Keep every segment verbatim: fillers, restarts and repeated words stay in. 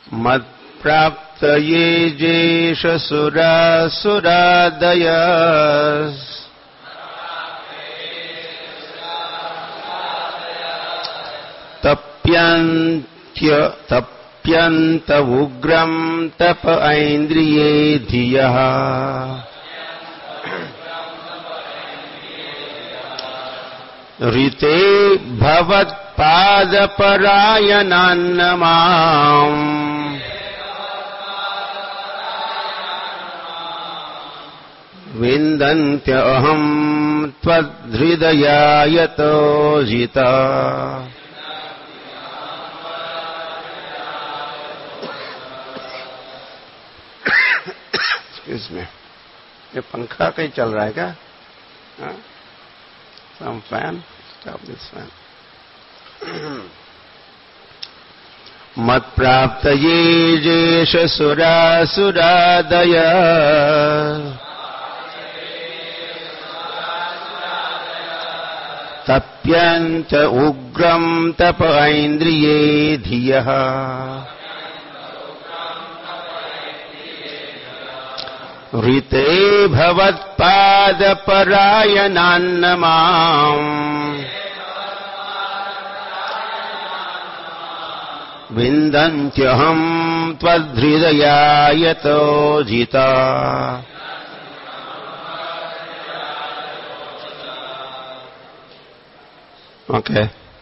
मत्प्राप्तये जेष सुरासुरादयः तप्यन्त्य तप्यन्त उग्रं तप ऐन्द्रिये धियः ऋते भवत्पादपरायणान्नमाम् विन्दन्त्यहं त्वद्हृदयायतो जिता। इसमें ये पंखा कहीं चल रहा है क्या? Some fan, stop this fan. मत प्राप्त ये जेष सुरासुरादय तप्यन्त उग्रं तप ऐन्द्रिये धियः ऋते भवत्पादपरायणान्नमाम् विन्दन्त्यहं त्वद्हृदयायतो जिता। Okay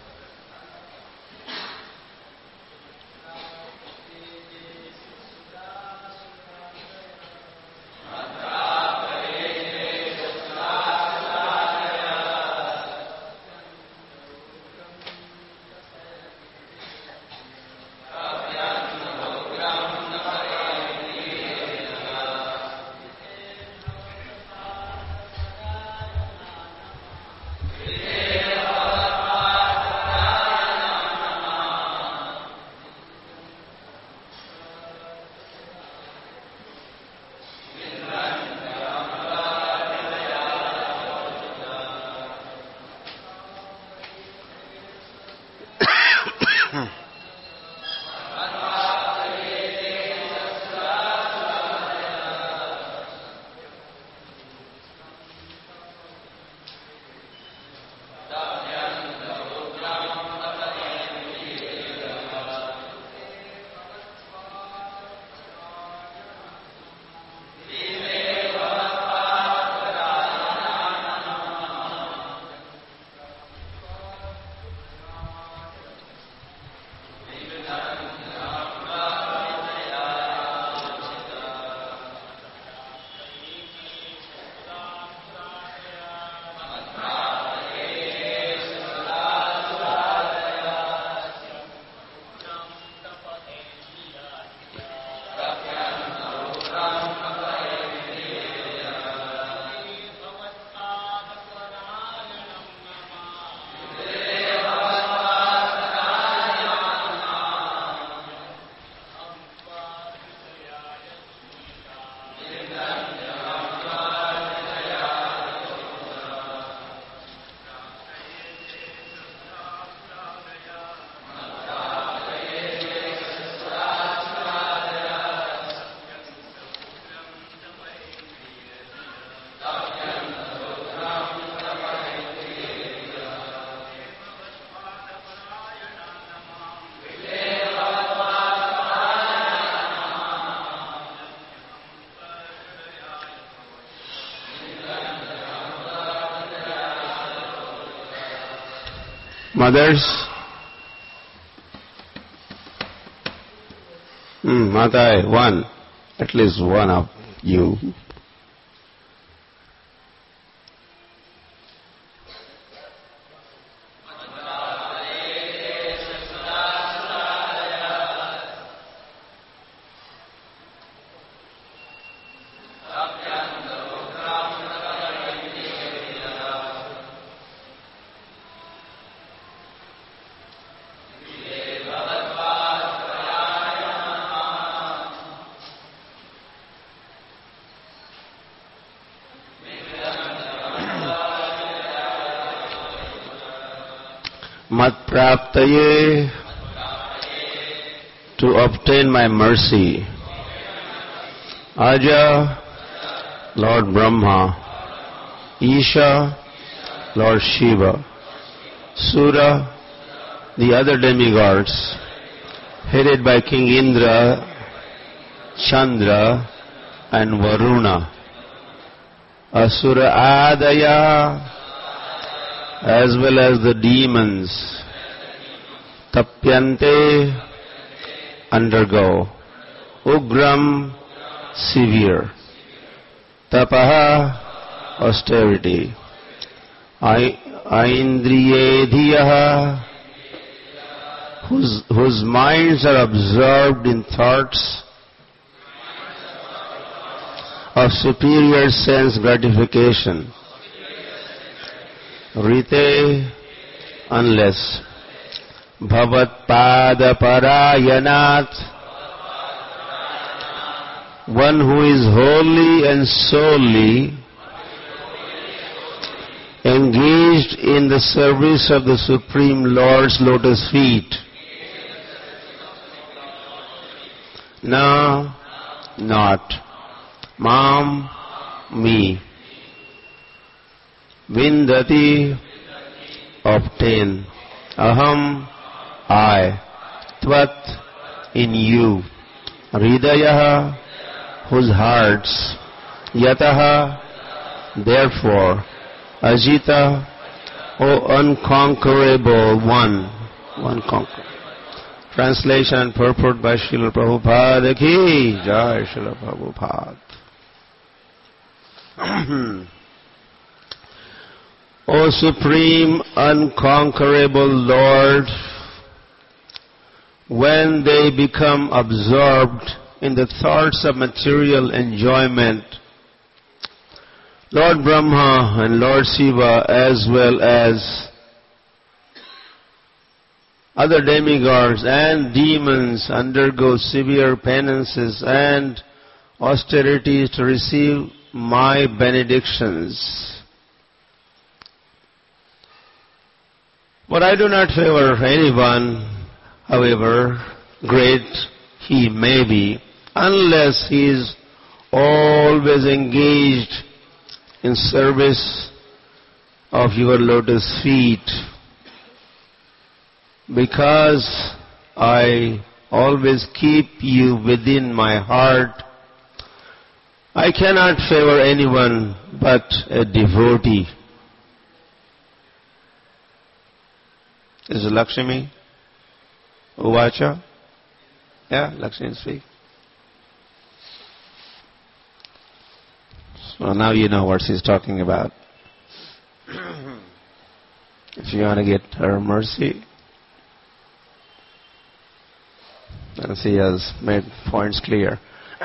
Mothers, hmm, Mata, one, at least one of you. मत्प्राप्तये to obtain my mercy. Aja, Lord Brahma. Isha, Lord Shiva. Sura, the other demigods, headed by King Indra, Chandra, and Varuna. Asura Adaya, as well as the demons. Tapyante, undergo. Ugram, severe. Tapaha, austerity. Aindriyedhiyaha, whose, whose minds are absorbed in thoughts of superior sense gratification. Rite, unless. Bhavat pada parayanat, one who is wholly and solely engaged in the service of the Supreme Lord's lotus feet. No, not. Mam, me. Vindati, obtain. Aham, I. Tvat, in you. Hridayaha, whose hearts. Yataha, therefore. Ajita, O unconquerable one. One conqueror. Translation and purport by Srila Prabhupada ki Jai. Srila Prabhupada. O Supreme Unconquerable Lord, when they become absorbed in the thoughts of material enjoyment, Lord Brahma and Lord Shiva, as well as other demigods and demons, undergo severe penances and austerities to receive my benedictions. But I do not favor anyone, however great he may be, unless he is always engaged in service of your lotus feet. Because I always keep you within my heart, I cannot favor anyone but a devotee. Is it Lakshmi? Uvacha? Yeah, Lakshmi speak. So now you know what she's talking about. If you want to get her mercy, and she has made points clear.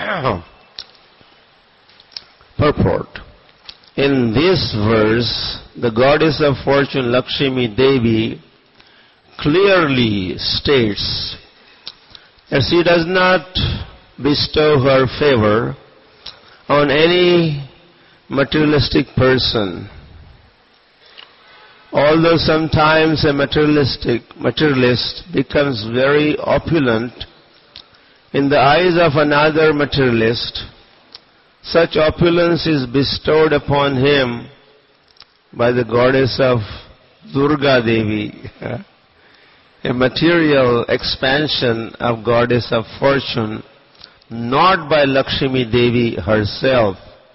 Purport. In this verse, the goddess of fortune Lakshmi Devi clearly states that she does not bestow her favor on any materialistic person. Although sometimes a materialistic materialist becomes very opulent in the eyes of another materialist, such opulence is bestowed upon him by the goddess of Durga Devi, a material expansion of goddess of fortune, not by Lakshmi Devi herself.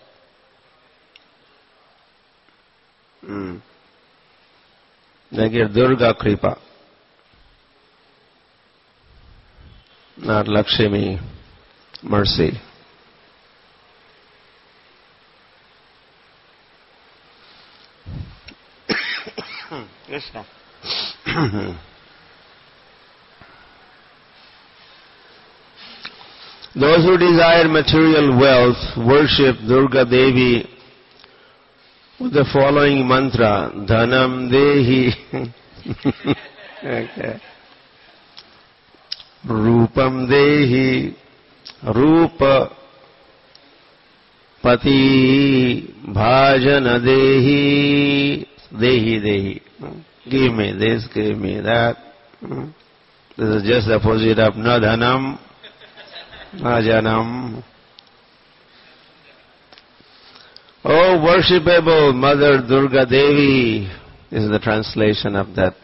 Hmm. Like Durga Kripa, not Lakshmi mercy. Krishna. Those who desire material wealth worship Durga Devi with the following mantra, Dhanam Dehi, okay. Rupam Dehi, Rupa Pati Bhajana Dehi, Dehi Dehi. Give me this, give me that. This is just the opposite of na dhanam, na janam. Oh, worshipable Mother Durga Devi is the translation of that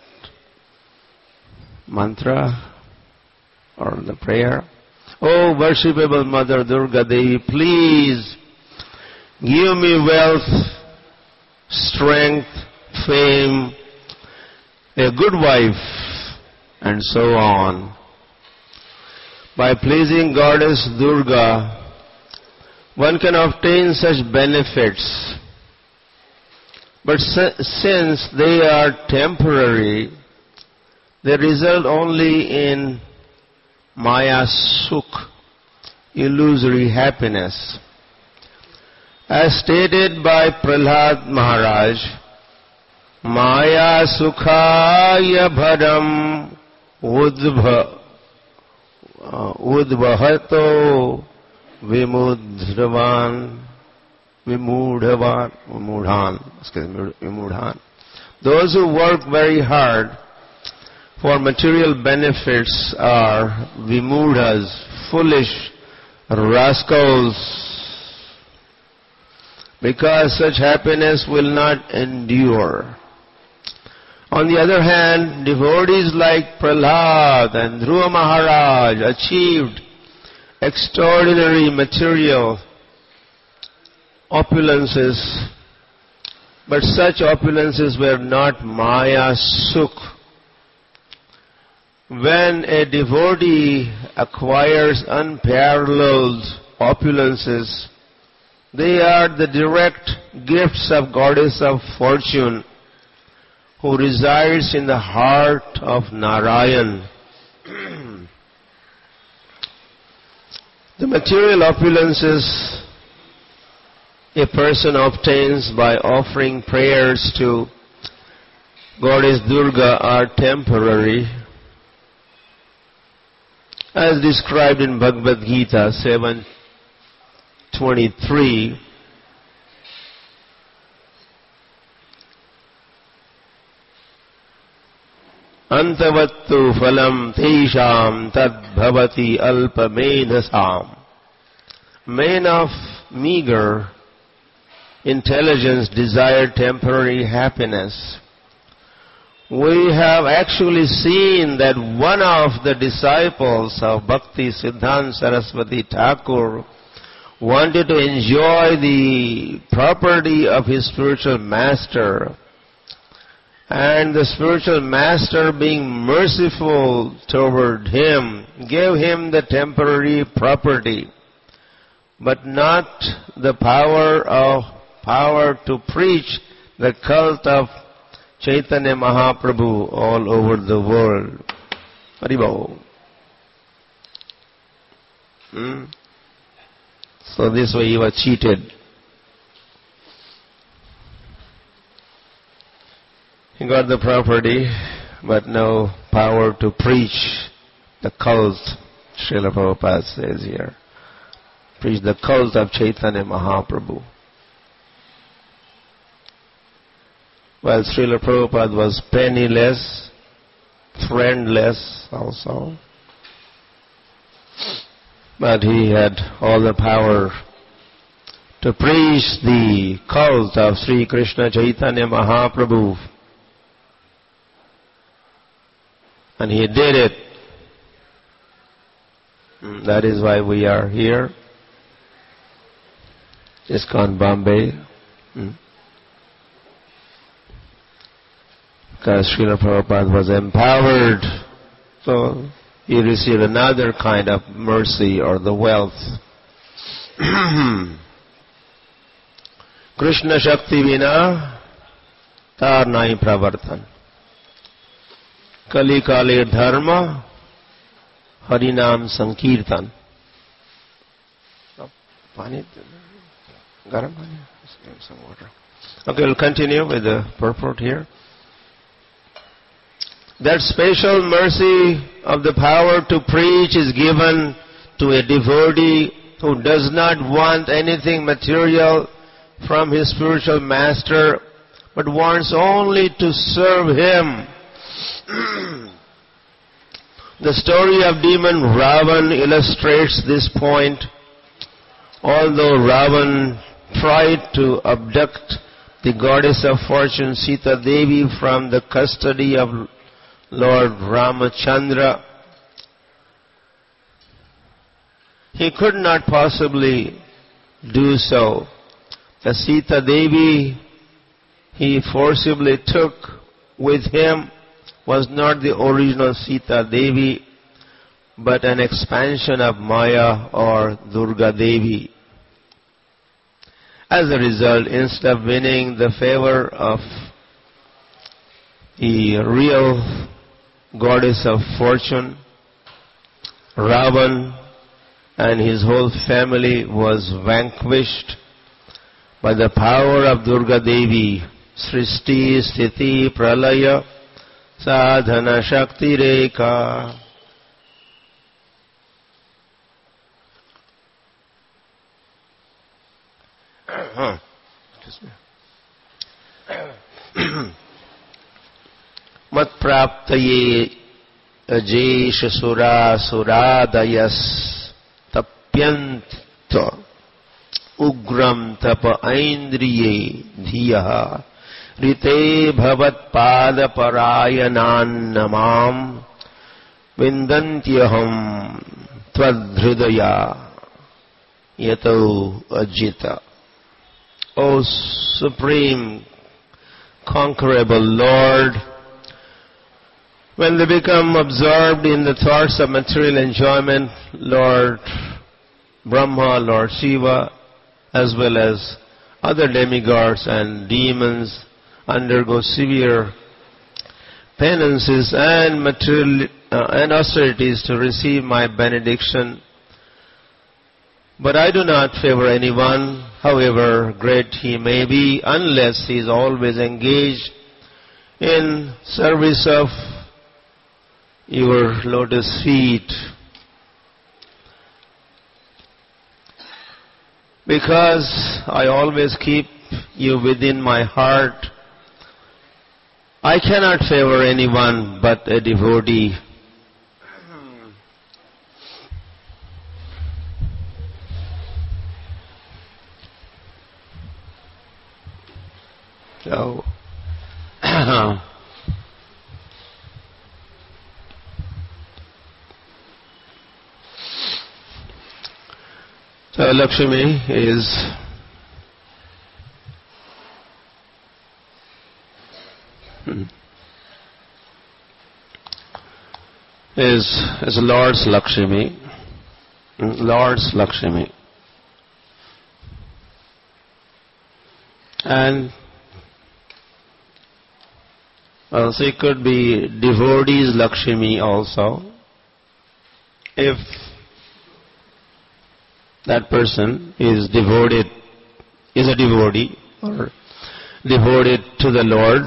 mantra or the prayer. Oh, worshipable Mother Durga Devi, please give me wealth, strength, fame, a good wife, and so on. By pleasing Goddess Durga, one can obtain such benefits. But since they are temporary, they result only in Maya Sukh, illusory happiness. As stated by Prahlad Maharaj, Maya Sukhaya Bhadam Udbha Udbhato Vimudhravan Vimudhavan Vimudhan excuse me, Vimudhan. Those who work very hard for material benefits are Vimudhas, foolish rascals, because such happiness will not endure. On the other hand, devotees like Prahlad and Dhruva Maharaj achieved extraordinary material opulences, but such opulences were not Maya Sukh. When a devotee acquires unparalleled opulences, they are the direct gifts of Goddess of Fortune, who resides in the heart of Narayan. The material opulences a person obtains by offering prayers to Goddess Durga are temporary, as described in Bhagavad Gita seven twenty-three. Antavattu phalam tesham tad bhavati alpamedhasam. Men of meager intelligence desire temporary happiness. We have actually seen that one of the disciples of Bhakti Siddhanta Saraswati Thakur wanted to enjoy the property of his spiritual master, and the spiritual master, being merciful toward him, gave him the temporary property, but not the power of power to preach the cult of Chaitanya Mahaprabhu all over the world. Haribol. Hmm? So this way he was cheated. He got the property, but no power to preach the cult, Srila Prabhupada says here. Preach the cult of Chaitanya Mahaprabhu. While Srila Prabhupada was penniless, friendless also, but he had all the power to preach the cult of Sri Krishna Chaitanya Mahaprabhu. And he did it. That is why we are here. ISKCON Bombay. Because Srila Prabhupada was empowered, so he received another kind of mercy or the wealth. Krishna Shakti Vina Tar Nai Pravartan. Kali Kale Dharma Harinam Sankirtan. Pani? Garam pani? Some water. Okay, we'll continue with the purport here. That special mercy of the power to preach is given to a devotee who does not want anything material from his spiritual master, but wants only to serve him. The story of demon Ravan illustrates this point. Although Ravan tried to abduct the goddess of fortune Sita Devi from the custody of Lord Ramachandra, he could not possibly do so. The Sita Devi he forcibly took with him was not the original Sita Devi, but an expansion of Maya or Durga Devi. As a result, instead of winning the favor of the real goddess of fortune, Ravan and his whole family was vanquished by the power of Durga Devi, Srishti, Sthiti, Pralaya, Sadhana, Shakti, Rekha. Mat praptaye ajesha sura suradayas tapyanta ugram tapa aindriye dhiyaha rite bhavat pada parayanan namam vindantyaham tvadhridaya yato ajita. O Supreme, Conquerable Lord, when they become absorbed in the thoughts of material enjoyment, Lord Brahma, Lord Shiva, as well as other demigods and demons undergo severe penances and material uh, and austerities to receive my benediction. But I do not favor anyone, however great he may be, unless he is always engaged in service of your lotus feet. Because I always keep you within my heart, I cannot favor anyone but a devotee. So, so Lakshmi is hmm, is is Lord's Lakshmi, Lord's Lakshmi, and also it could be devotee's Lakshmi also, if that person is devoted, is a devotee or devoted to the Lord.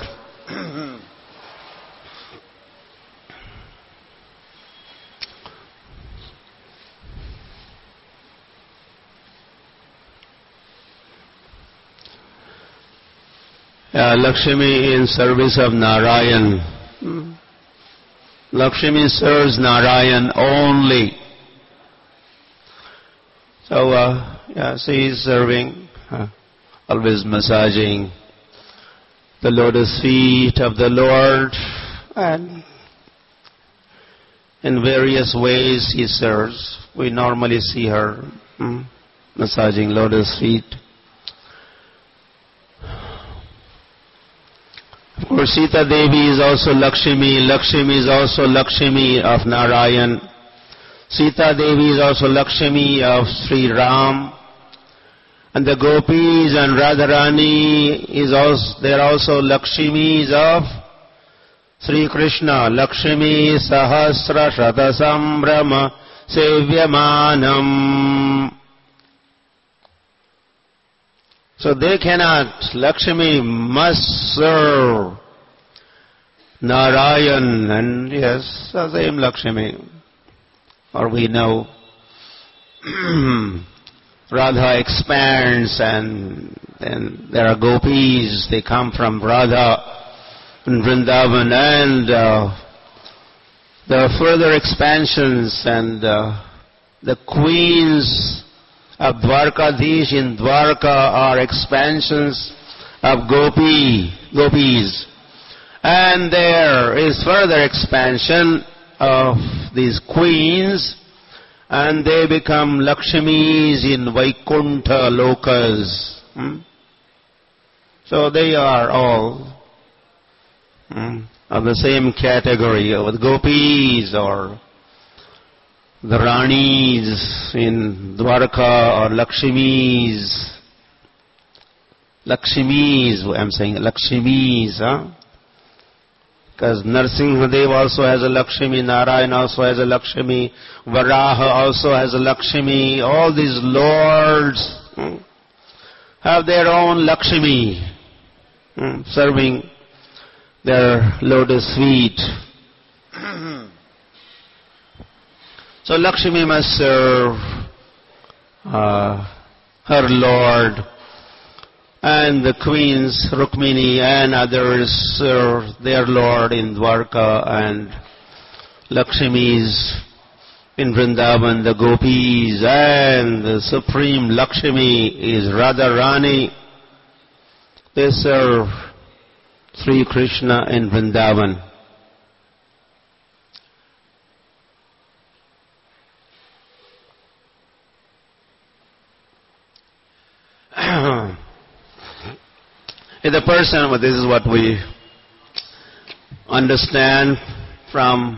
Uh, Lakshmi in service of Narayan. Hmm. Lakshmi serves Narayan only. So, uh, yeah, she is serving, uh, always massaging the lotus feet of the Lord, and in various ways he serves. We normally see her hmm, massaging lotus feet. Of course, Sita Devi is also Lakshmi. Lakshmi is also Lakshmi of Narayan. Sita Devi is also Lakshmi of Sri Ram. And the Gopis and Radharani is also, they are also Lakshmis of Sri Krishna. Lakshmi Sahasra Shata Sambrama Sevyamanam. So they cannot, Lakshmi must serve Narayan, and yes, the same Lakshmi. Or we know Radha expands, and then there are gopis, they come from Radha in Vrindavan, and uh, the further expansions and uh, the queens of Dwarkadhish in Dwarka are expansions of Gopi, Gopis. And there is further expansion of these queens, and they become Lakshmis in Vaikuntha Lokas. Hmm? So they are all hmm, of the same category, with Gopis or the Ranis in Dwarka or Lakshmis. Lakshmis, I'm saying Lakshmis, huh? Because Narsimhadev also has a Lakshmi, Narayan also has a Lakshmi, Varaha also has a Lakshmi. All these lords hmm, have their own Lakshmi, hmm, serving their lotus feet. So Lakshmi must serve uh, her Lord, and the queens, Rukmini and others, serve their Lord in Dwarka, and Lakshmis in Vrindavan, the Gopis, and the Supreme Lakshmi is Radharani. They serve Sri Krishna in Vrindavan. If the person, well, this is what we understand from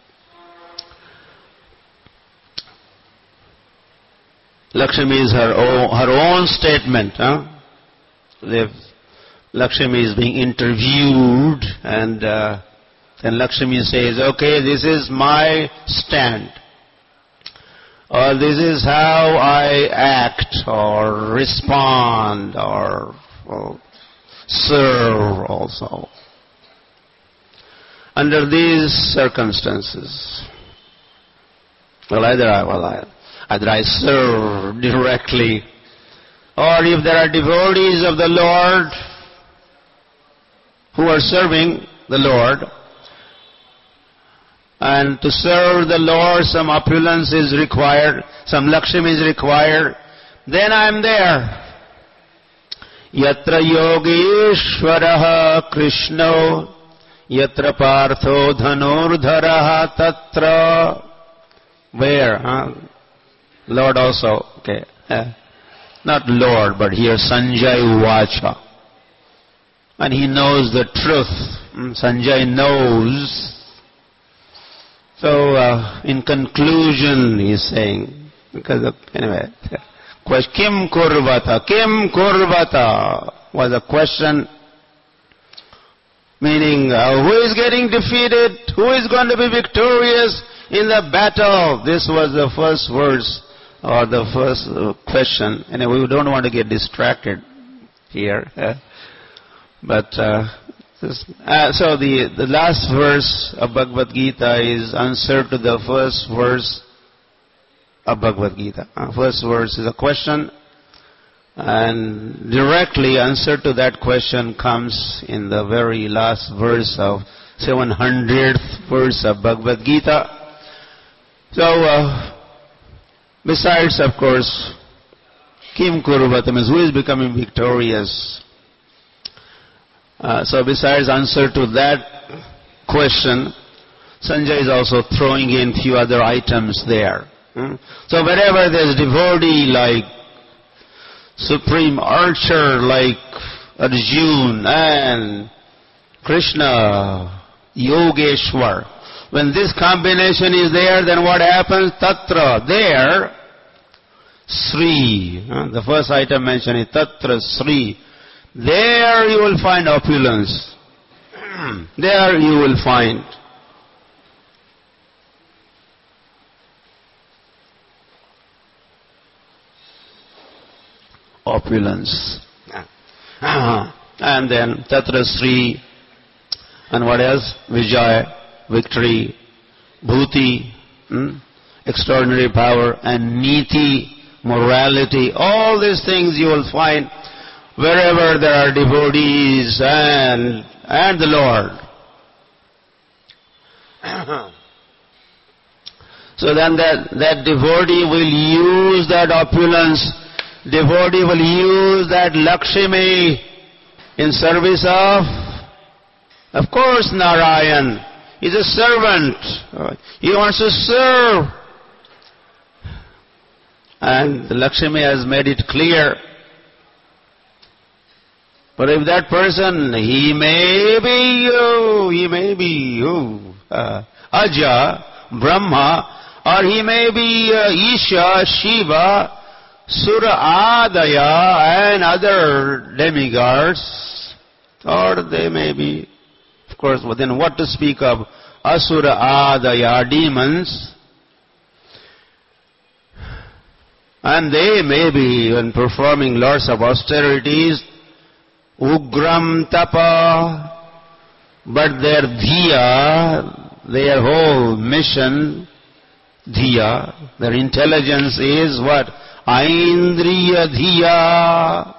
Lakshmi is her own, her own statement. Huh? If Lakshmi is being interviewed, and uh, then Lakshmi says, okay, this is my stand, or this is how I act or respond or, or serve also. Under these circumstances, well, either I, well, I, either I serve directly, or if there are devotees of the Lord who are serving the Lord, and to serve the Lord some opulence is required, some Lakshmi is required, then I am there. Yatra yogeshwaraha Krishno, yatra partho dhanurdharaha tatra. Where? Huh? Lord also. Okay. Uh, not Lord, but here Sanjay Vacha. And he knows the truth. Sanjay knows. So, uh, in conclusion, he is saying, because of, anyway, Kim kurvata, Kim kurvata was a question, meaning uh, who is getting defeated, who is going to be victorious in the battle. This was the first verse, or the first uh, question. Anyway, we don't want to get distracted here. Uh, but, uh, this, uh, so the, the last verse of Bhagavad Gita is answer to the first verse of Bhagavad Gita. Uh, first verse is a question, and directly answer to that question comes in the very last verse of seven hundredth verse of Bhagavad Gita. So, uh, besides, of course, Kim Kuruvata means who is becoming victorious. Uh, so besides answer to that question, Sanjay is also throwing in few other items there. Hmm? So wherever there is devotee like supreme archer like Arjuna and Krishna, Yogeshwar, when this combination is there, then what happens? Tatra, there, Sri. Huh? The first item mentioned is Tatra Sri. There you will find opulence. There you will find opulence. And then Tatra Sri, and what else? Vijay, victory, Bhuti, hmm? extraordinary power, and Niti, morality. All these things you will find wherever there are devotees and, and the Lord. So then that, that devotee will use that opulence, devotee will use that Lakshmi in service of, of course, Narayan. He's a servant. He wants to serve. And the Lakshmi has made it clear. But if that person, he may be you, he may be you, uh, Aja, Brahma, or he may be uh, Isha, Shiva, Sura Adaya, and other demigods, or they may be, of course, well, then what to speak of Asura Adaya, demons, and they may be even performing lots of austerities, Ugram Tapa, but their Dhiya, their whole mission, Dhiya, their intelligence is what? Aindriya Dhiya.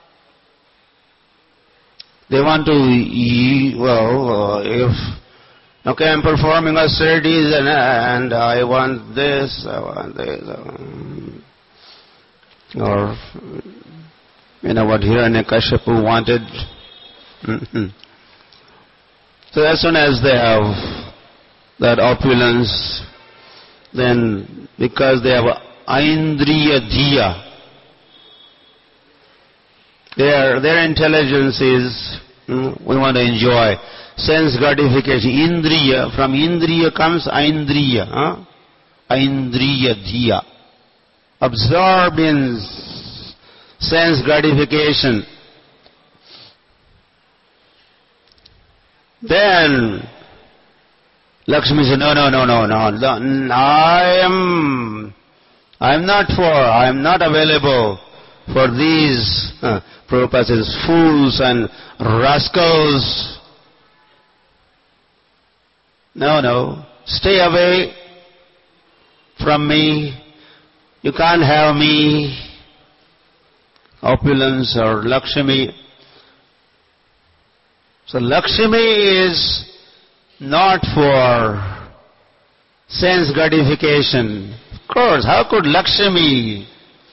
They want to, well, if, okay, I'm performing austerities and, and I want this, I want this, um, or, you know what Hiranyakashipu wanted. Mm-hmm. So as soon as they have that opulence, then because they have Aindriya Dhiya, their, their intelligence is, mm, we want to enjoy sense gratification. Indriya, from Indriya comes Aindriya. Huh? Aindriya Dhiya. Absorbed in sense gratification. Then Lakshmi said, no, no, no, no, no, I am, I am not for, I am not available for these, uh, Prabhupada says, fools and rascals. No, no, stay away from me. You can't have me, opulence or Lakshmi. So Lakshmi is not for sense gratification. Of course, how could Lakshmi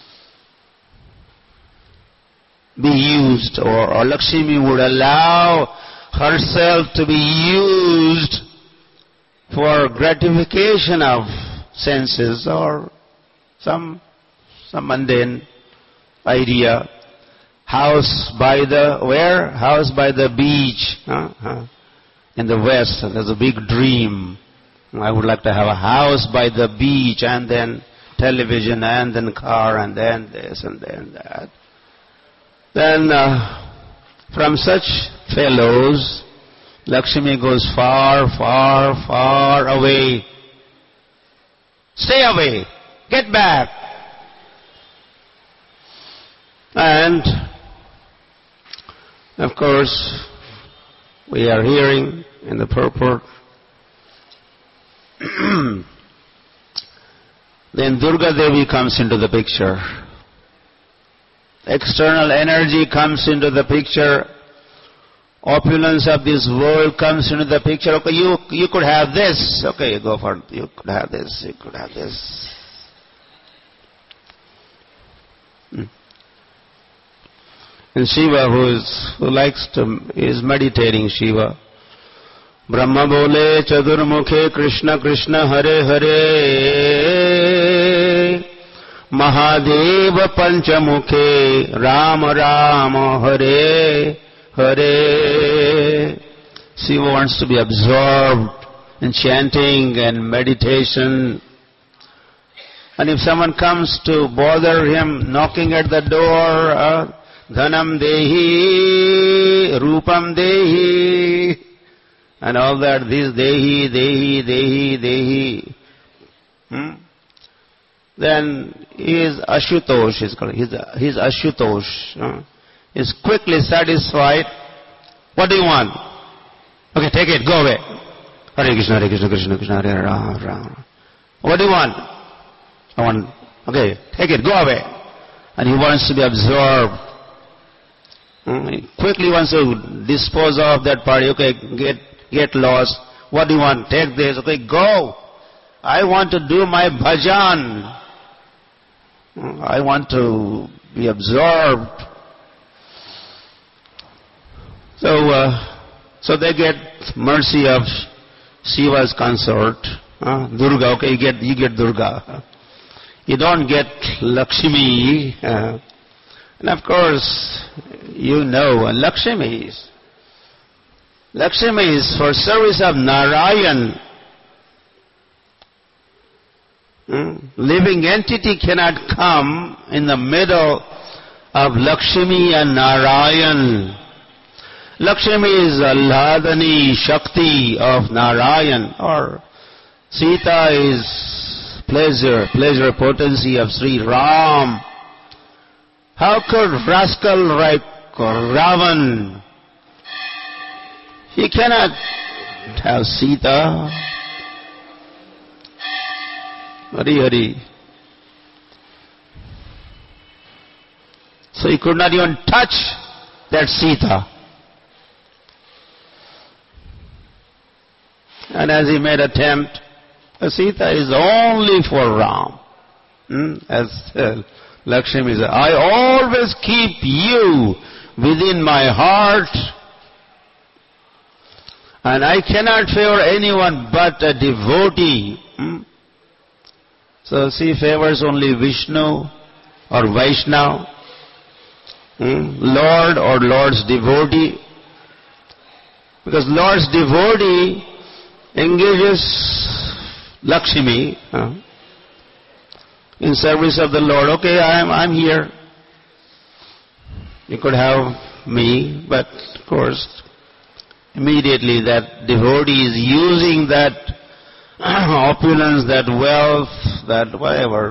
be used, or, or Lakshmi would allow herself to be used for gratification of senses or some, some mundane idea. House by the, where? House by the beach. Huh? Huh. In the West, there's a big dream. I would like to have a house by the beach, and then television, and then car, and then this, and then that. Then, uh, from such fellows, Lakshmi goes far, far, far away. Stay away. Get back. And, of course, we are hearing in the purport, then Durga Devi comes into the picture. External energy comes into the picture. Opulence of this world comes into the picture. Okay, you, you could have this. Okay, you go for it. You could have this. You could have this. Hmm. And Shiva, who is, who likes to, is meditating, Shiva. Brahma bole chadurmukhe Krishna Krishna Hare Hare Mahadeva panchamukhe Rama Rama Hare Hare. Shiva wants to be absorbed in chanting and meditation. And if someone comes to bother him, knocking at the door, uh, Dhanam Dehi, Rupam Dehi, and all that, this Dehi, Dehi, Dehi, Dehi. Hmm? Then he is Ashutosh, is called. He's, he's Ashutosh. Uh, he's quickly satisfied. What do you want? Okay, take it, go away. Hare Krishna, Hare Krishna, Krishna Krishna, Hare Rama, Rama. What do you want? I want, okay, take it, go away. And he wants to be absorbed. He quickly wants to dispose of that party. Okay, get get lost. What do you want? Take this. Okay, go. I want to do my bhajan. I want to be absorbed. So, uh, so they get mercy of Shiva's consort, uh, Durga. Okay, you get you get Durga. You don't get Lakshmi. Uh, and of course, you know Lakshmi is Lakshmi is for service of Narayan. Hmm? Living entity cannot come in the middle of Lakshmi and Narayan. Lakshmi is Alladani Shakti of Narayan, or Sita is pleasure, pleasure potency of Sri Ram. How could rascal like Ravan, he cannot have Sita? Hari Hari. So he could not even touch that Sita. And as he made attempt, Sita is only for Ram. Hmm? As uh, Lakshmi said, I always keep you within my heart, and I cannot favor anyone but a devotee. Hmm? So she favors only Vishnu or Vaishnava, hmm? Lord or Lord's devotee. Because Lord's devotee engages Lakshmi uh, in service of the Lord. Okay, I'm, I'm here. You could have me, but of course, immediately that devotee is using that opulence, that wealth, that whatever,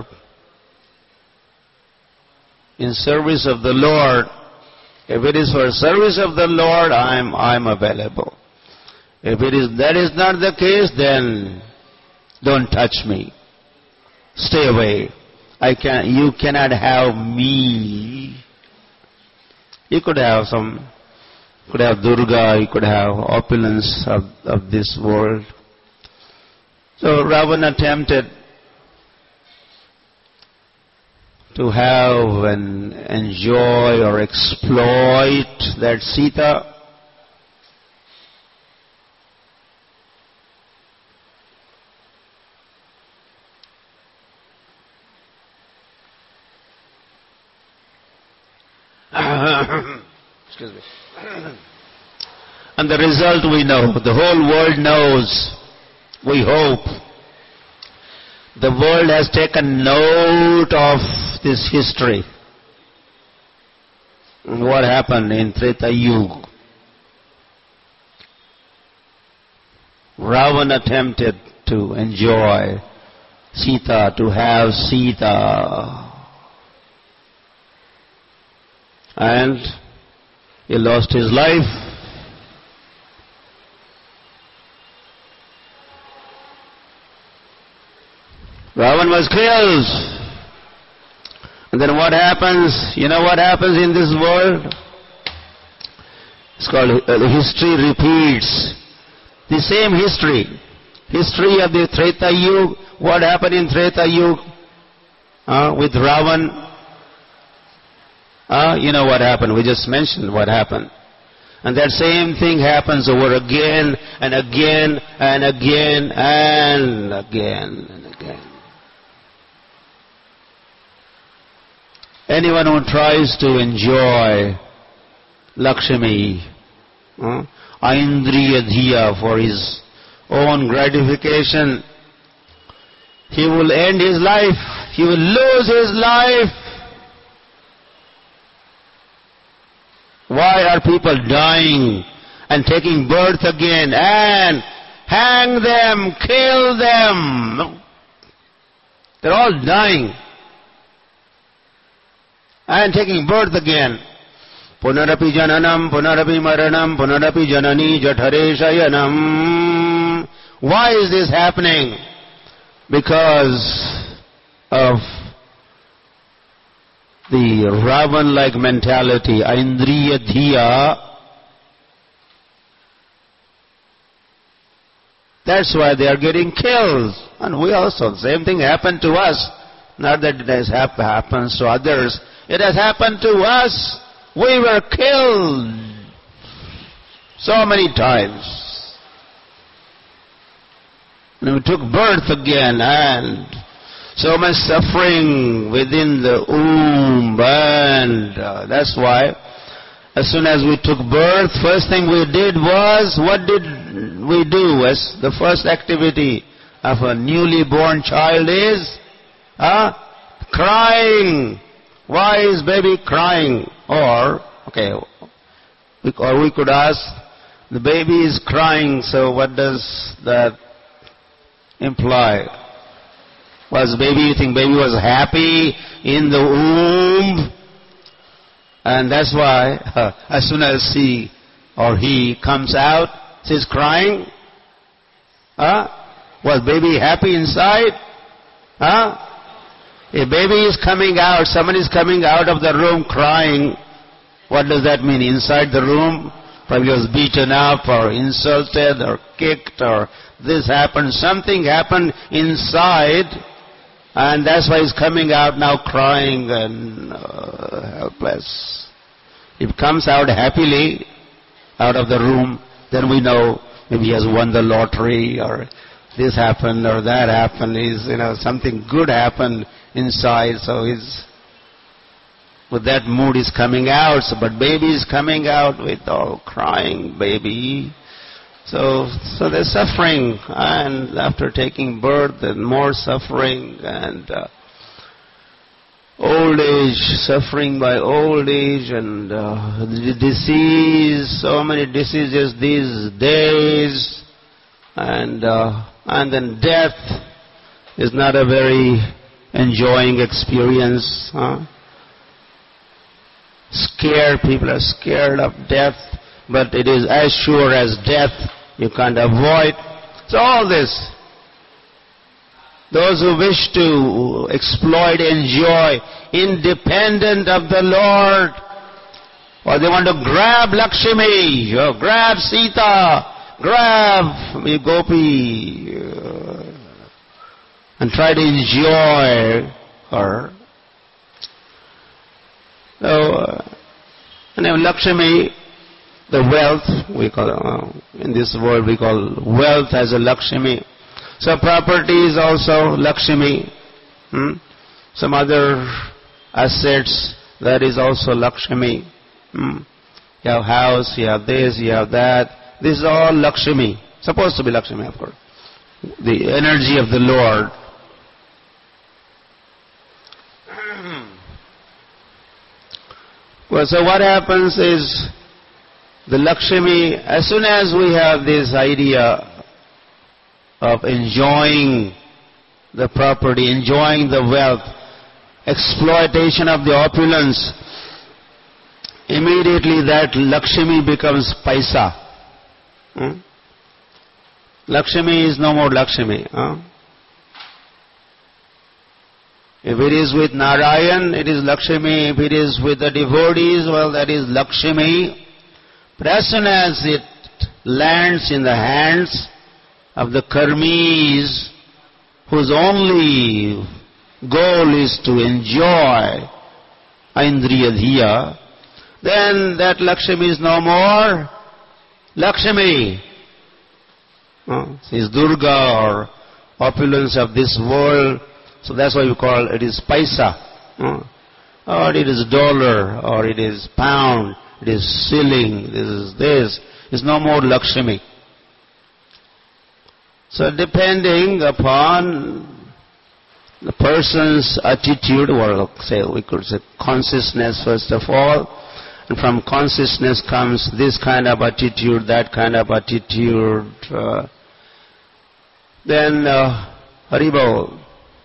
in service of the Lord. If it is for service of the Lord, I'm, I'm available. If it is, that is not the case, then don't touch me. Stay away. I can, you cannot have me. You could have some, could have Durga, you could have opulence of, of this world. So Ravana attempted to have and enjoy or exploit that Sita. Excuse me. And the result we know. The whole world knows. We hope. The world has taken note of this history. What happened in Treta Yuga? Ravana attempted to enjoy Sita, to have Sita. And he lost his life. Ravan was killed. And then what happens? You know what happens in this world? It's called, uh, the history repeats. The same history. History of the Treta Yuga. What happened in Treta Yuga? Uh, with Ravan. Uh, you know what happened. We just mentioned what happened. And that same thing happens over again and again and again and again and again. Anyone who tries to enjoy Lakshmi, uh, Aindriya Dhiya, for his own gratification, he will end his life. He will lose his life. Why are people dying and taking birth again and hang them, kill them? They're all dying and taking birth again. Punarapi jananam, punarapi maranam, punarapi janani jathare shayanam. Why is this happening? Because of the Ravan-like mentality, Aindriya Dhiya. That's why they are getting killed. And we also, the same thing happened to us. Not that it has hap- happens to others. It has happened to us. We were killed so many times. And we took birth again, and so much suffering within the womb, and uh, that's why as soon as we took birth, first thing we did was, what did we do? As the first activity of a newly born child is uh, crying. Why is baby crying? Or, okay, or we could ask, the baby is crying, so what does that imply? Was baby, you think baby was happy in the womb? And that's why, uh, as soon as she or he comes out, she's crying. Huh? Was baby happy inside? Huh? If baby is coming out, someone is coming out of the room crying, what does that mean? Inside the room, probably was beaten up or insulted or kicked or this happened. Something happened inside, and that's why he's coming out now crying and uh, helpless. If he comes out happily out of the room, then we know maybe he has won the lottery, or this happened or that happened. He's, you know, something good happened inside, so he's with that mood is coming out. So, but baby is coming out with all crying baby. So, so they're suffering, and after taking birth, then more suffering, and uh, old age, suffering by old age, and uh, disease, so many diseases these days, and uh, and then death is not a very enjoying experience. Huh? Scared, people are scared of death, but it is as sure as death. You can't avoid. So all this, those who wish to exploit, enjoy, independent of the Lord, or they want to grab Lakshmi, or grab Sita, grab Gopi, uh, and try to enjoy her. So, uh, and then Lakshmi, the wealth, we call, uh, in this world we call wealth as a Lakshmi. So property is also Lakshmi. Hmm? Some other assets, that is also Lakshmi. Hmm? You have house, you have this, you have that. This is all Lakshmi. Supposed to be Lakshmi, of course. The energy of the Lord. Well, so what happens is, the Lakshmi, as soon as we have this idea of enjoying the property, enjoying the wealth, exploitation of the opulence, immediately that Lakshmi becomes paisa. Hmm? Lakshmi is no more Lakshmi. Huh? If it is with Narayan, it is Lakshmi. If it is with the devotees, well, that is Lakshmi. But as soon as it lands in the hands of the karmis, whose only goal is to enjoy Indriya Dhiya, then that Lakshmi is no more Lakshmi. Uh, she is Durga, or opulence of this world. So that's why we call it is paisa. Uh, or it is dollar, or it is pound. It is shilling, this is this. It's no more Lakshmi. So depending upon the person's attitude, or say we could say consciousness first of all, and from consciousness comes this kind of attitude, that kind of attitude. Uh, then uh, Haribol.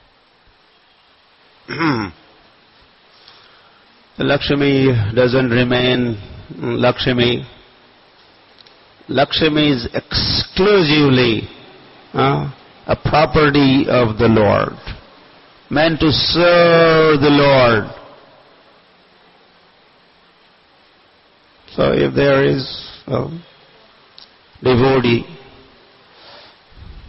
The Lakshmi doesn't remain Lakshmi. Lakshmi is exclusively uh, a property of the Lord, meant to serve the Lord. So if there is a devotee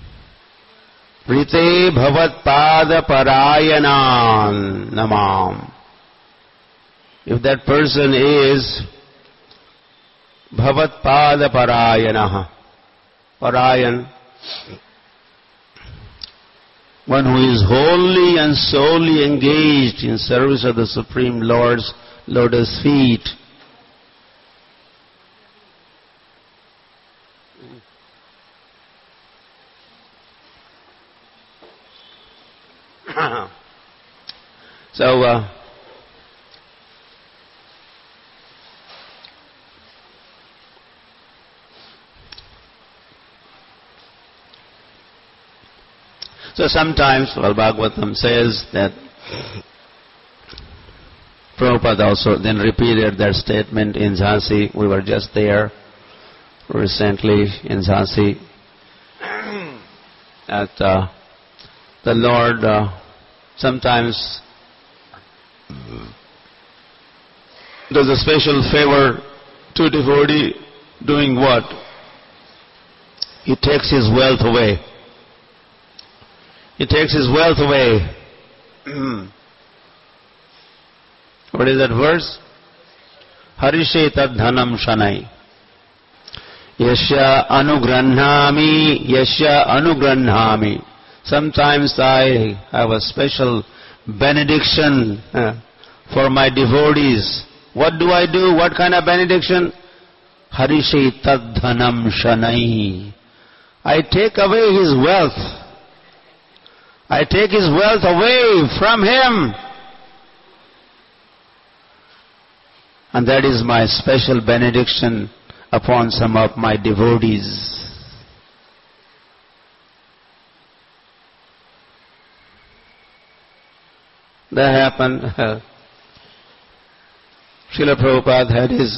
Rite bhavat pada parayanan namam. If that person is bhavat pada parayanaha, parayan, one who is wholly and solely engaged in service of the Supreme Lord's lotus feet, so uh, so sometimes, well, Bhagavatam says that Prabhupada also then repeated that statement in Jhansi. We were just there recently in Jhansi, that uh, the Lord uh, sometimes does a special favor to devotee, doing what? He takes his wealth away. He takes his wealth away. What is that verse? Harishe tad dhanam shanai. Yasya anugranhami, yasya anugranhami. Sometimes I have a special benediction uh, for my devotees. What do I do? What kind of benediction? Harishe tad dhanam shanai. I take away his wealth. I take his wealth away from him. And that is my special benediction upon some of my devotees. That happened. Uh, Srila Prabhupada had his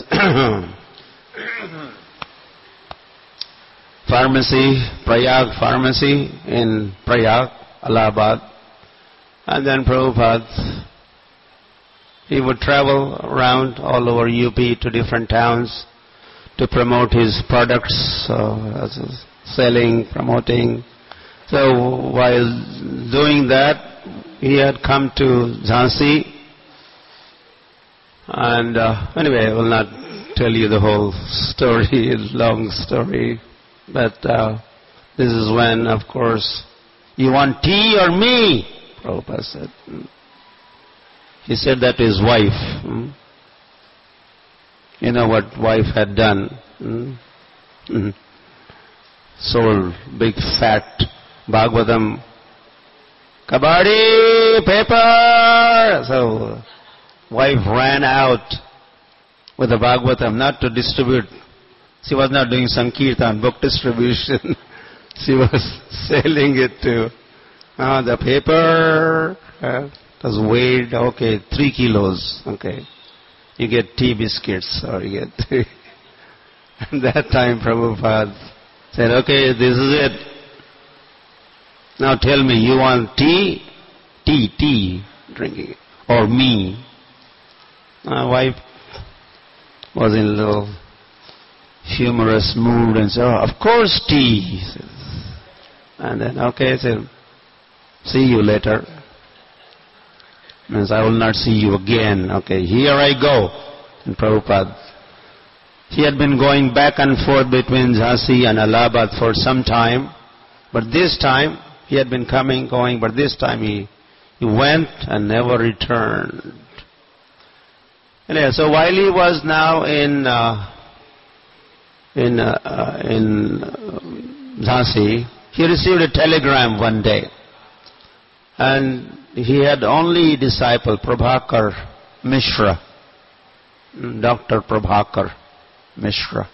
pharmacy, Prayag pharmacy in Prayag, Allahabad. And then Prabhupada, he would travel around all over U P to different towns to promote his products, uh, selling, promoting. So while doing that, he had come to Jhansi. And uh, anyway, I will not tell you the whole story, long story. But uh, this is when, of course, you want tea or me? Prabhupada said. He said that to his wife. Hmm? You know what wife had done? Hmm? Hmm. Sold big fat Bhagavatam. Kabadi, paper! So, wife ran out with the Bhagavatam, not to distribute. She was not doing Sankirtan, book distribution. She was selling it to uh, the paper. Uh, it was weighed, okay, three kilos. Okay, you get tea biscuits, or you get three. And that time Prabhupada said, okay, this is it. Now tell me, you want tea? Tea, tea, drinking it. Or me? My wife was in a little humorous mood and said, oh, of course tea. And then, okay, said, see you later. Means I will not see you again. Okay, here I go. And Prabhupada, he had been going back and forth between Jhansi and Allahabad for some time. But this time, he had been coming, going, but this time he, he went and never returned. Anyway, so while he was now in uh, in uh, uh, in uh, Jhansi, he received a telegram one day, and he had only disciple Prabhakar Mishra, Doctor Prabhakar Mishra.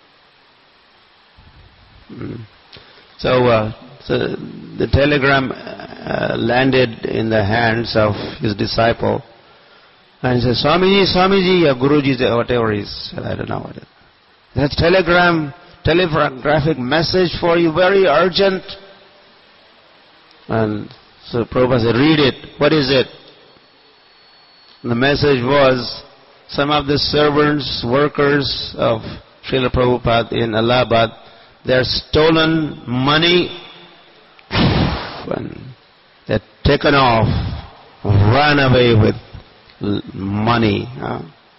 So, uh, so the telegram uh, landed in the hands of his disciple, and he said, Swamiji, Swamiji, or Guruji, whatever he said, I don't know what it is. That telegram, telegraphic message for you, very urgent. And so Prabhupada said, read it. What is it? And the message was, some of the servants, workers of Srila Prabhupada in Allahabad, they are stolen money and they're taken off, run away with money. Huh?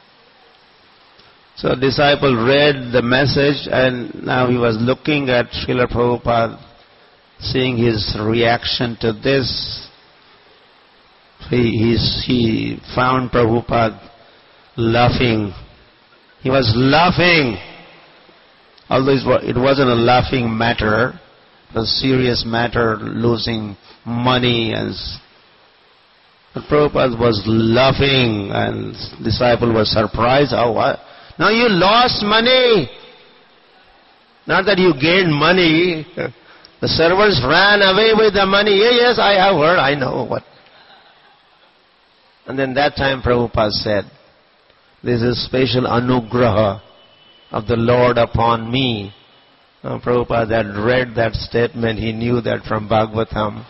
So disciple read the message, and now he was looking at Srila Prabhupada, seeing his reaction to this. He, he's, he found Prabhupada laughing. He was laughing. Although it wasn't a laughing matter, it was a serious matter, losing money. And but Prabhupada was laughing, and disciple was surprised. Oh, what? Now you lost money. Not that you gained money. The servants ran away with the money. Yeah, yes, I have heard, I know what. And then that time Prabhupada said, this is special anugraha of the Lord upon me. Now, Prabhupada had read that statement, he knew that from Bhagavatam.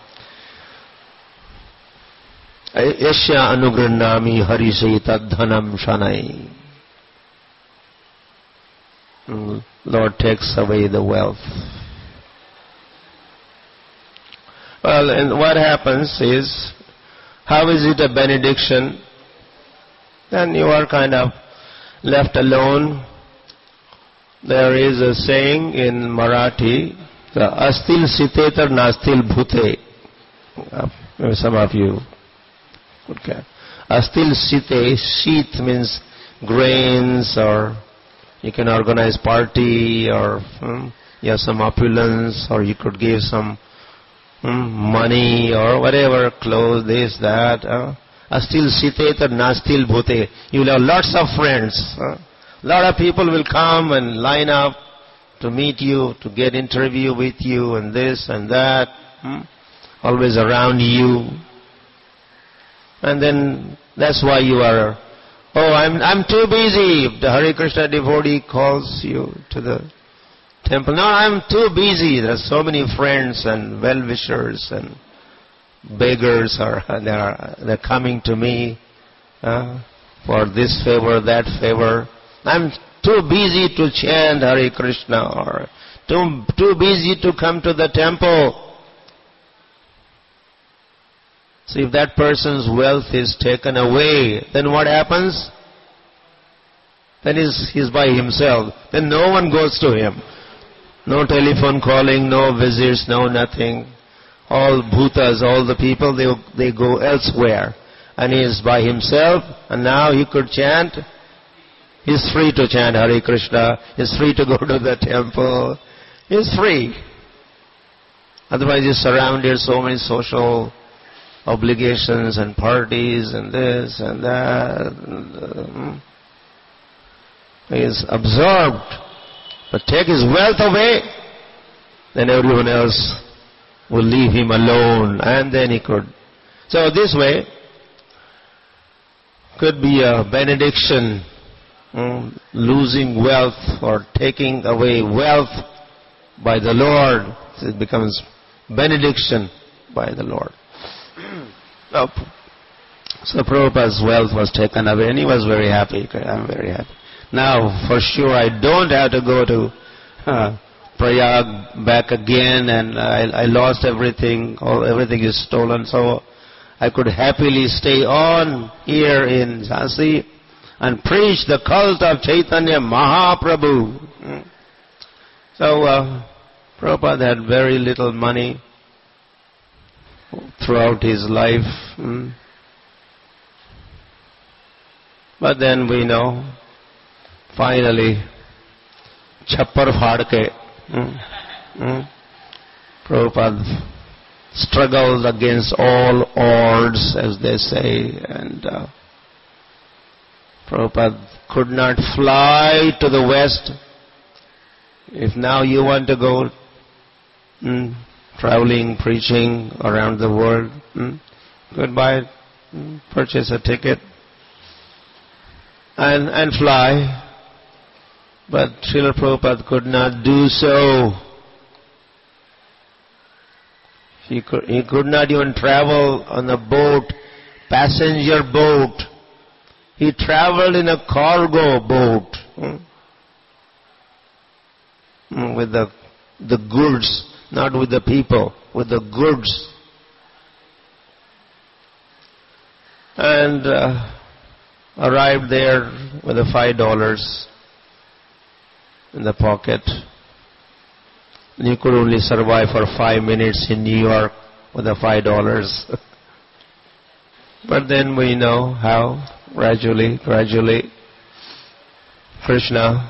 Yasya anugrannami harisai tadhanam shanai. Lord takes away the wealth. Well, and what happens is, how is it a benediction? Then you are kind of left alone. There is a saying in Marathi, astil sitetar nastil bhute. Uh, some of you. Okay. Astil site, sheath means grains, or you can organize party, or hmm, you have some opulence, or you could give some hmm, money, or whatever, clothes, this, that. Uh. Astil sitetar nastil bhute. You will have lots of friends. Uh. A lot of people will come and line up to meet you, to get interview with you, and this and that. Hmm? Always around you. And then that's why you are, oh, I'm I'm too busy. If the Hare Krishna devotee calls you to the temple, no, I'm too busy. There are so many friends and well-wishers and beggars are they're, they're coming to me uh, for this favor, that favor. I'm too busy to chant Hare Krishna, or too, too busy to come to the temple. So if that person's wealth is taken away, then what happens? Then he's, he's by himself. Then no one goes to him. No telephone calling, no visits, no nothing. All bhutas, all the people, they, they go elsewhere. And he is by himself, and now he could chant. He's free to chant Hare Krishna. He's free to go to the temple. He's free. Otherwise he's surrounded so many social obligations and parties and this and that. He is absorbed. But take his wealth away, then everyone else will leave him alone, and then he could. So this way could be a benediction. Mm, losing wealth or taking away wealth by the Lord, it becomes benediction by the Lord. So, so Prabhupada's wealth was taken away, and he was very happy. I'm very happy. Now, for sure, I don't have to go to uh, Prayag back again, and I, I lost everything. All everything is stolen, so I could happily stay on here in Jhansi and preach the cult of Chaitanya Mahaprabhu. So, uh, Prabhupada had very little money throughout his life. But then we know, finally, Chappar Phadke, Prabhupada struggled against all odds, as they say, and uh, Prabhupada could not fly to the West. If now you want to go mm, traveling, preaching around the world, mm, goodbye, mm, purchase a ticket and, and fly. But Srila Prabhupada could not do so. He could, he could not even travel on a boat, passenger boat. He traveled in a cargo boat hmm, with the, the goods, not with the people, with the goods. and uh, arrived there with the five dollars in the pocket. And you could only survive for five minutes in New York with the five dollars. But then we know how gradually, gradually, Krishna,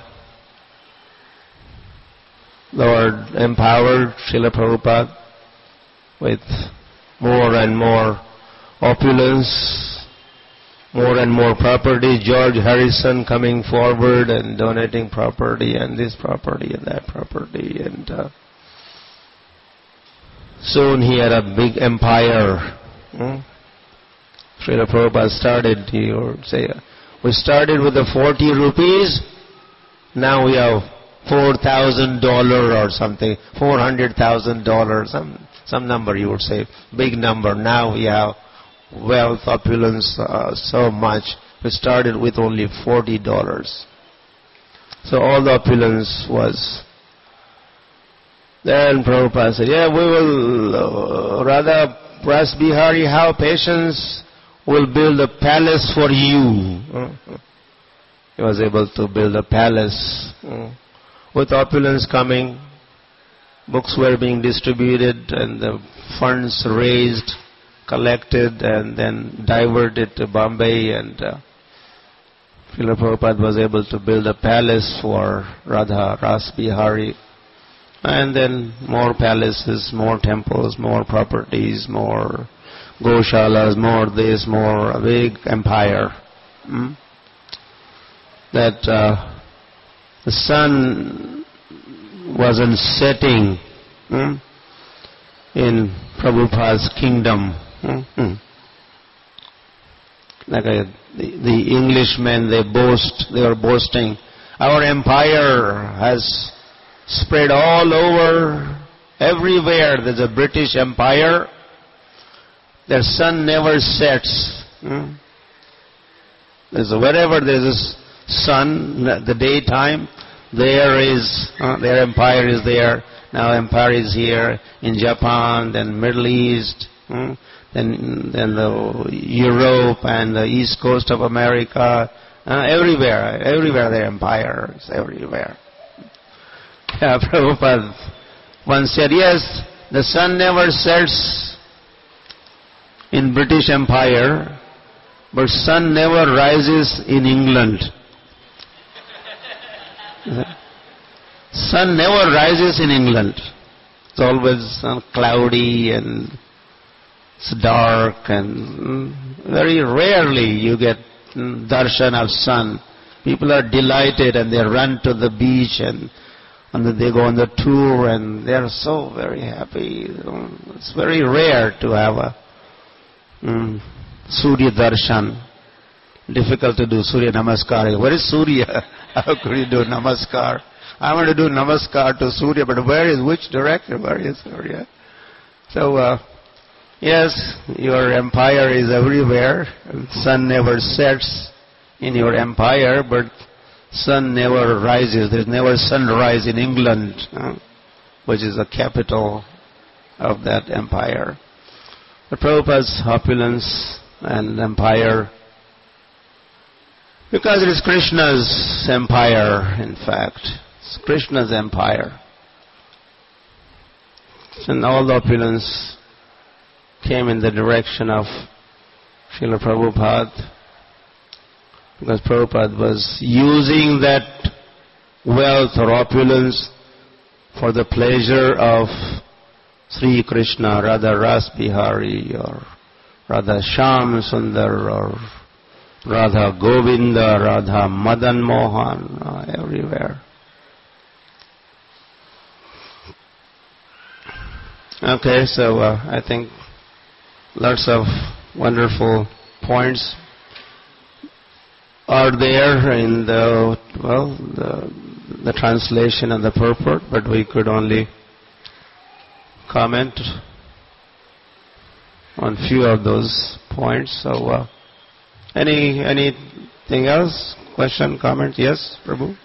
Lord, empowered Srila Prabhupada with more and more opulence, more and more property. George Harrison coming forward and donating property and this property and that property. And uh, soon he had a big empire. Hmm? Srila Prabhupada started, he would say, we started with the forty rupees, now we have four thousand dollars or something, four hundred thousand dollars, some, some number you would say, big number. Now we have wealth, opulence, uh, so much. We started with only forty dollars. So all the opulence was. Then Prabhupada said, yeah, we will, uh, rather, Ras Bihari, have patience, we'll build a palace for you. Uh, he was able to build a palace. Uh, with opulence coming, books were being distributed and the funds raised, collected and then diverted to Bombay, and uh, Srila Prabhupada was able to build a palace for Radha Ras Bihari, and then more palaces, more temples, more properties, more Goshalas, more this, more, a big empire. Hmm? That uh, the sun wasn't setting hmm, in Prabhupada's kingdom. Mm-hmm. Like a, the, the Englishmen, they boast, they are boasting, our empire has spread all over, everywhere. There's a British Empire. Their sun never sets. Hmm? There's a, wherever there's a sun, the daytime, there is, uh, their empire is there. Now empire is here in Japan, then Middle East, hmm? Then, then the Europe and the east coast of America, uh, everywhere, everywhere their empire is everywhere. Yeah, Prabhupada once said, yes, the sun never sets in British Empire, but sun never rises in England. Sun never rises in England. It's always uh, cloudy and it's dark, and very rarely you get darshan of sun. People are delighted and they run to the beach and, and they go on the tour and they are so very happy. It's very rare to have a um, Surya darshan. Difficult to do Surya Namaskar. Where is Surya? How could you do Namaskar? I want to do Namaskar to Surya, but where is, which direction? Where is Surya? So, uh, yes, your empire is everywhere. Sun never sets in your empire, but sun never rises. There's never sunrise in England, uh, which is the capital of that empire. But Prabhupada's opulence and empire, because it is Krishna's empire, in fact. It's Krishna's empire. And all the opulence came in the direction of Srila Prabhupada, because Prabhupada was using that wealth or opulence for the pleasure of Sri Krishna, Radha Ras Bihari, or Radha Shyam Sundar, or Radha Govinda, Radha Madan Mohan, uh, everywhere. Okay, so uh, I think lots of wonderful points are there in the, well, the, the translation and the purport, but we could only comment on few of those points. So, uh, any anything else? Question, comment? Yes, Prabhu?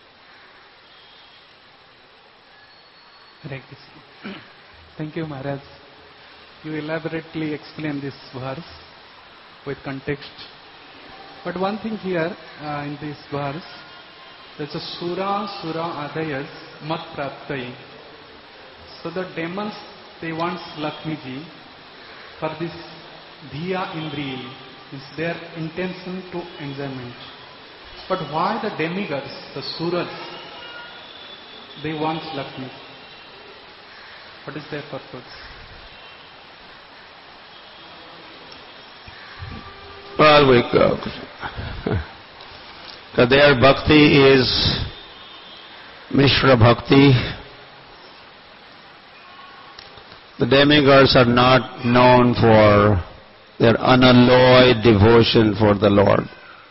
Hare Krishna. Thank you, Maharaj. You elaborately explained this verse. with context. But one thing here uh, in this verse, there's a Sura Sura Adayas Mat Praptai. So the demons, they want Lakshmiji for this Dhiya Indriya, is their intention to enjoyment. But why the demigods, the Suras, they want Lakshmi? What is their purpose? Well, we go. Their bhakti is Mishra Bhakti. The demigods are not known for their unalloyed devotion for the Lord.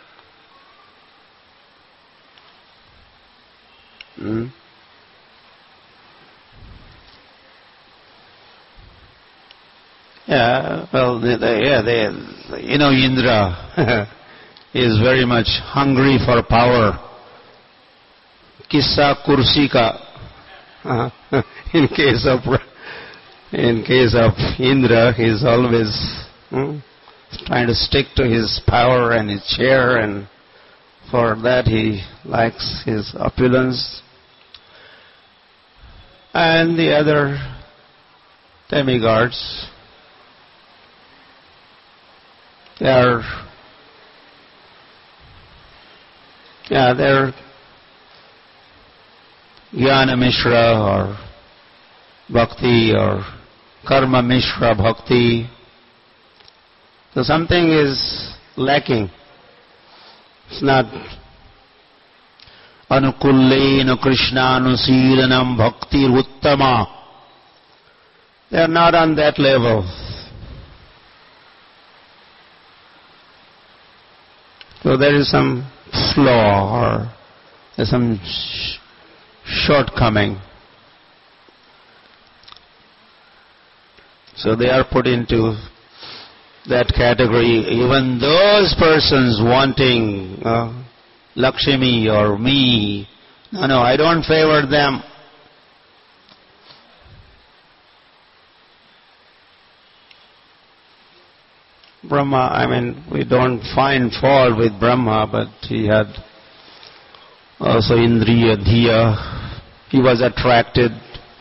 Hmm? Yeah, well, they, they, yeah, they, you know, Indra is very much hungry for power. Kissa kursi ka. In case of in case of Indra, he is always hmm, trying to stick to his power and his chair, and for that he likes his opulence. And the other demigods, they are, yeah, they're Jnana Mishra or Bhakti or Karma Mishra Bhakti. So something is lacking. It's not Anukullena Krishnaanusilanam Bhaktir Uttama. They are not on that level. So there is some flaw or there's some sh shortcoming. So they are put into that category. Even those persons wanting uh, Lakshmi or me, no, no, I don't favor them. Brahma, I mean, we don't find fault with Brahma, but he had also Indriya Dhiya. He was attracted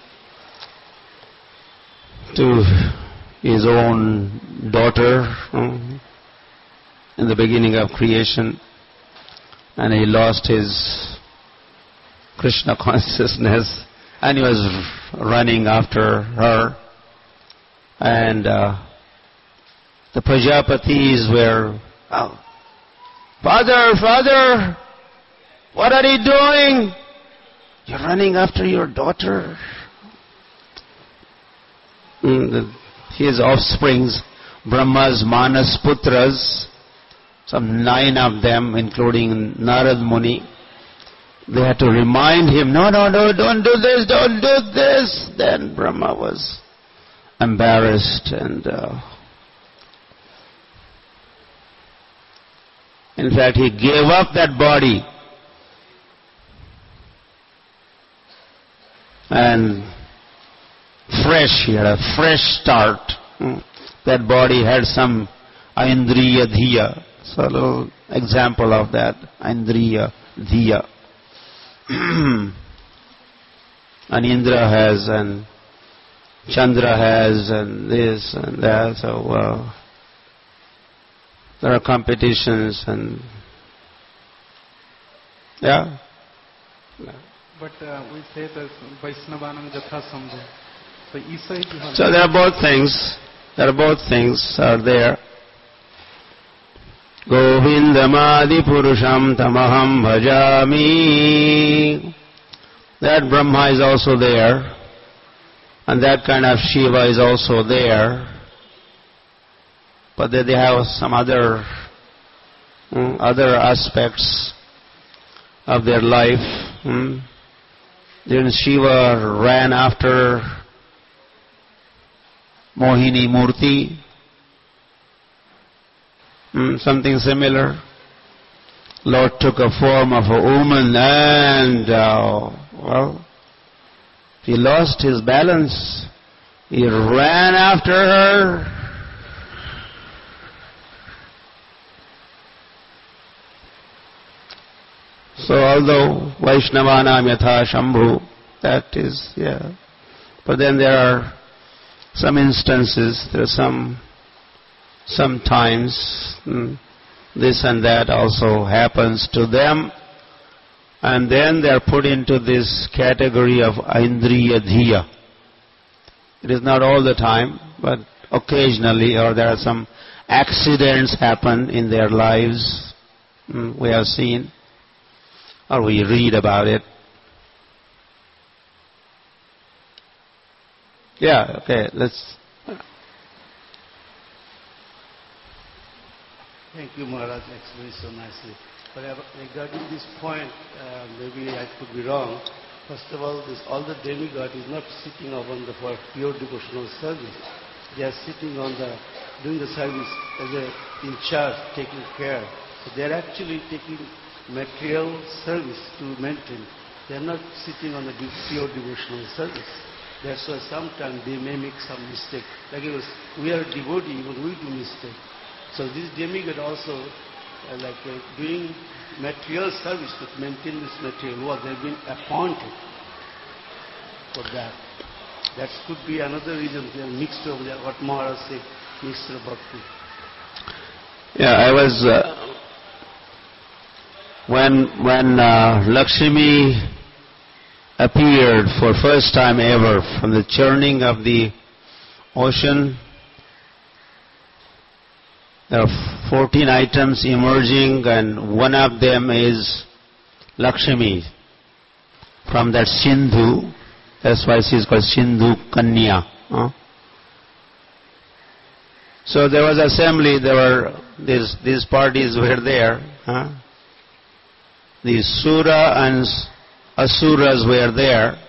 to his own daughter um, in the beginning of creation, and he lost his Krishna consciousness, and he was running after her, and uh, the Prajapatis were, oh, Father, Father, what are you doing? You're running after your daughter. Mm, the, his offsprings, Brahma's Manas Putras, some nine of them, including Narad Muni, they had to remind him, no, no, no, don't do this, don't do this. Then Brahma was embarrassed and uh, in fact he gave up that body and fresh, he had a fresh start. That body had some Aindriya Dhiya. So a little example of that, Aindriya Dhiya. And Indra has, and Chandra has, and this and that. So uh, there are competitions and yeah. But uh, we say that Vaishnavanam Jatha Sambhu. So, Isa, you have so there are both things. There are both things are there. Govindamadi Purusham Tamaham Bhajami. That Brahma is also there, and that kind of Shiva is also there. But they have some other um, other aspects of their life. Um, then Shiva ran after Mohini Murti, um, something similar. Lord took a form of a woman and, uh, well, he lost his balance. He ran after her. So although Vaishnavanam Yatha Shambhu, that is, yeah. But then there are some instances, there are some, sometimes hmm, this and that also happens to them, and then they are put into this category of Indriya Dhiya. It is not all the time, but occasionally, or there are some accidents happen in their lives, hmm, we have seen, or we read about it. Yeah, okay, let's... Thank you, Maharaj, explained so nicely. But regarding this point, uh, maybe I could be wrong. First of all, this, all the demigod is not sitting upon the for pure devotional service. They are sitting on the, doing the service as a, in charge, taking care. So they are actually taking material service to maintain. They are not sitting on the pure devotional service. That's why sometimes they may make some mistake. Like it was, we are devotee, even we do mistake. So this demigod also, uh, like uh, doing material service to maintain this material world, they've been appointed for that. That could be another reason they are mixed over there, what Maharaj said, mixed bhakti. Yeah, I was, uh, when, when uh, Lakshmi appeared for first time ever from the churning of the ocean, there are fourteen items emerging, and one of them is Lakshmi from that Sindhu. That's why she is called Sindhu Kanya. Huh? So there was assembly, there were, these, these parties were there. Huh? The Sura and Asuras were there.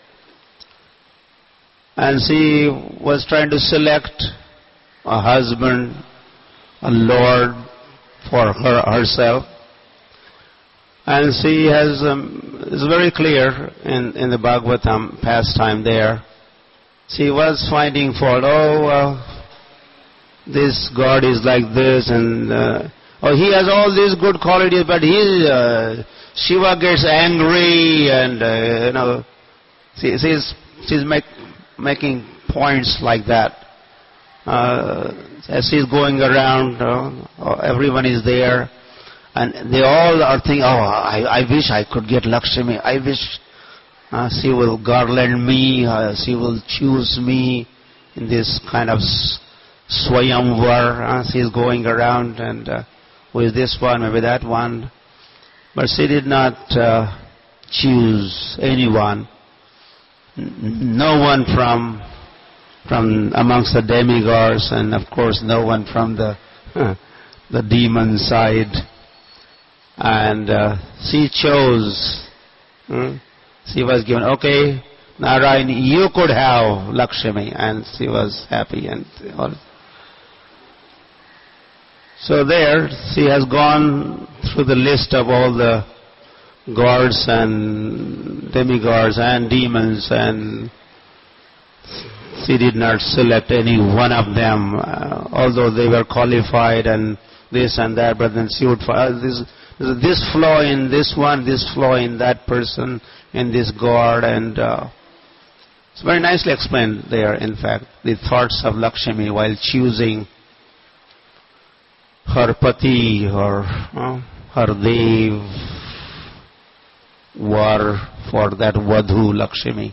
And she was trying to select a husband, a lord for her herself. And she has, um, it's very clear in, in the Bhagavatam pastime there. She was finding fault, oh, uh, this God is like this, and uh, oh, he has all these good qualities, but he, uh, Shiva gets angry, and uh, you know, she, she's she's make, making points like that. Uh, as she's going around, uh, everyone is there, and they all are thinking, oh, I, I wish I could get Lakshmi. I wish uh, she will garland me, uh, she will choose me in this kind of swayamvar. Uh, she's going around, and uh, with this one, maybe that one. But she did not uh, choose anyone. No one from from amongst the demigods, and of course no one from the uh, the demon side. And uh, she chose. Hmm? She was given, okay, Narayan, you could have Lakshmi, and she was happy. And all. So there, she has gone through the list of all the gods and demigods and demons, and she did not select any one of them, uh, although they were qualified and this and that, but then she would find uh, this, this flaw in this one, this flaw in that person, in this god, and uh, it's very nicely explained there, in fact, the thoughts of Lakshmi while choosing her pati or uh, her dev war for that Vadhu Lakshmi.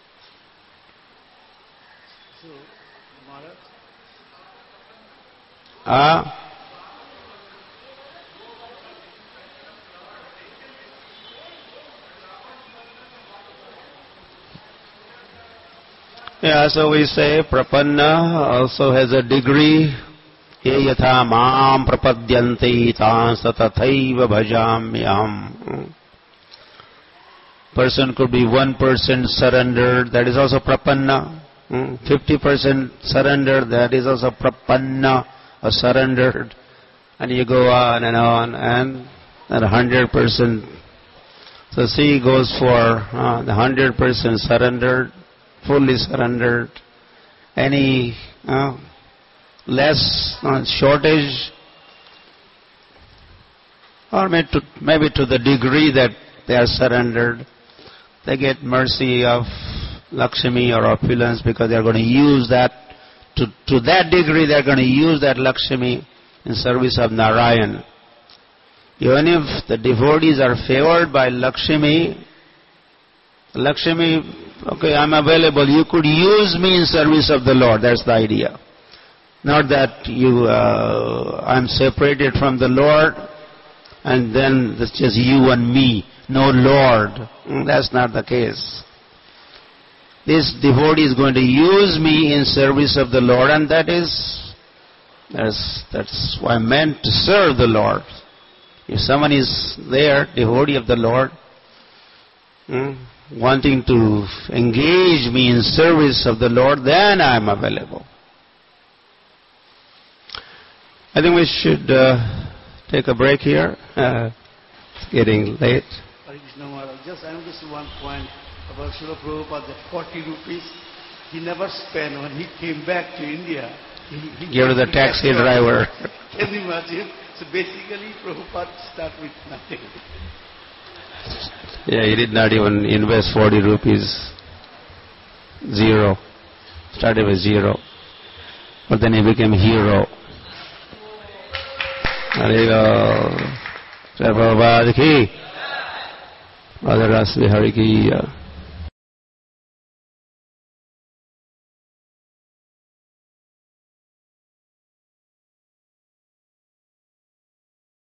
So, Maharaj? Ah? Yeah, so we say Prapanna also has a degree. Ye yatha mam prapadyanti tansa tathaiva bhajamyam. Person could be one percent surrendered, that is also prapanna. Fifty percent surrendered, that is also prapanna, or surrendered. And you go on and on, and a hundred percent. So she goes for uh, the hundred percent surrendered, fully surrendered. Any uh, less uh, shortage, or maybe to, maybe to the degree that they are surrendered, they get mercy of Lakshmi or opulence because they are going to use that, to, to that degree they are going to use that Lakshmi in service of Narayan. Even if the devotees are favored by Lakshmi, Lakshmi, okay, I'm available, you could use me in service of the Lord, that's the idea. Not that you, uh, I'm separated from the Lord and then it's just you and me, no Lord. That's not the case. This devotee is going to use me in service of the Lord, and that is, that's, that's why I'm meant to serve the Lord. If someone is there, devotee of the Lord, hmm, wanting to engage me in service of the Lord, then I am available. I think we should uh, take a break here. Uh, it's getting late. Just I noticed one point about Srila Prabhupada, that forty rupees he never spent when he came back to India. He, he Give to the taxi driver. Can you imagine? So basically Prabhupada started with nothing. Yeah, he did not even invest forty rupees. Zero. Started with zero. But then he became hero. There you go. Jai Prabhupada ki. Radha Rasa Vihari ki.